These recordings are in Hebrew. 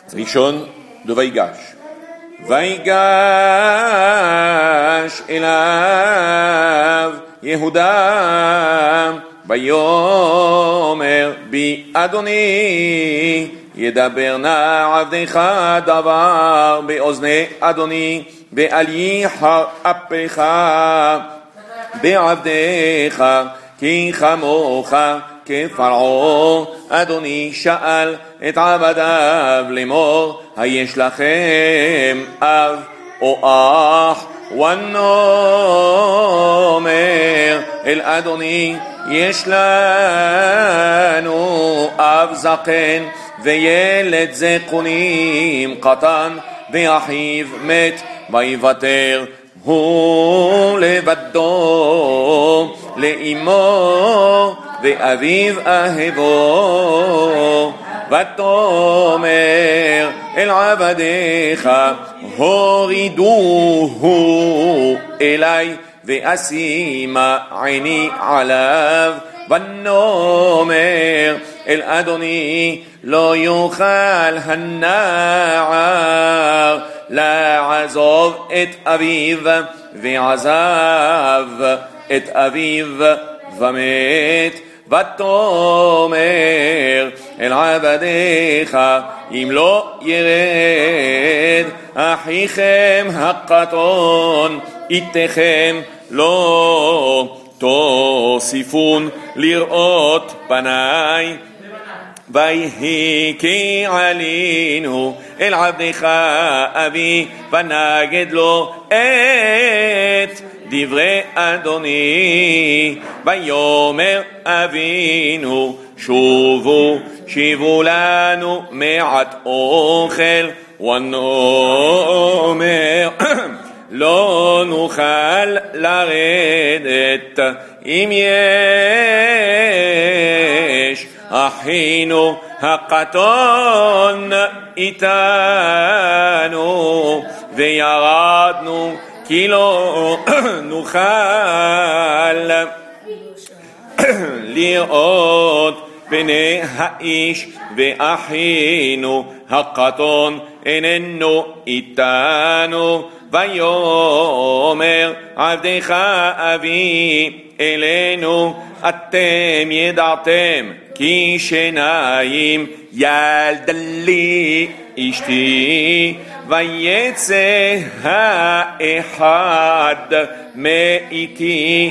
ראשון ויגש. ויגש אליו יהודה ויאמר בי אדוני ידבר נא עבדך דבר באוזני אדוני ואל ייחר אפך בעבדך כי כמוך כפרעה. אדוני שאל את עבדיו לאמור היש לכם אב או אח? ונאמר אל אדוני יש לנו אב זקן וילד זקונים קטן ואחיו מת ויוותר הוא לבדו לאמו ואביו אהבו. ותאמר אל עבדיך הורידוהו אלי ואשימה עיני עליו. ונאמר אל אדוני לא יוכל הנער לעזוב את אביו ועזב את אביו ומת. ותאמר אל עבדיך אם לא ירד אחיכם הקטון איתכם לא תוסיפון לראות פניי. ויהי כי עלינו אל עבדך אבי ונגד לו את דברי אדוני. ויאמר אבינו שיבו לנו מעט אוכל. ונאמר לא נוכל לרדת אם יש אחינו הקטון איתנו וירדנו כי לא נוכל לראות פני האיש ואחינו הקטון איננו איתנו. ויאמר עבדך אבי אלינו אתם ידעתם כי שניים ילדה לי אשתי ויצא האחד מאיתי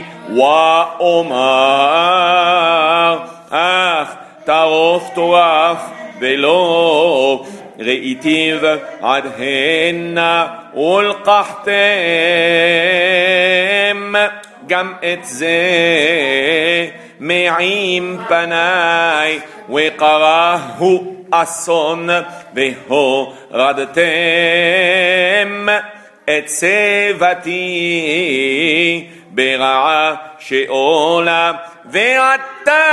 ואומר אך טרוף ולא ראיתיו עד הנה ולקחתם גם את זה מעם פניי וקרהו אסון והורדתם את צבתי ברעה שאולה ועתה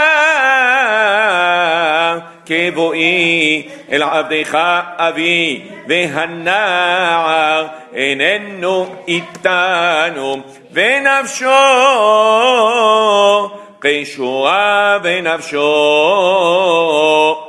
כבואי אל עבדך אבי והנער איננו איתנו ונפשו קשורה בנפשו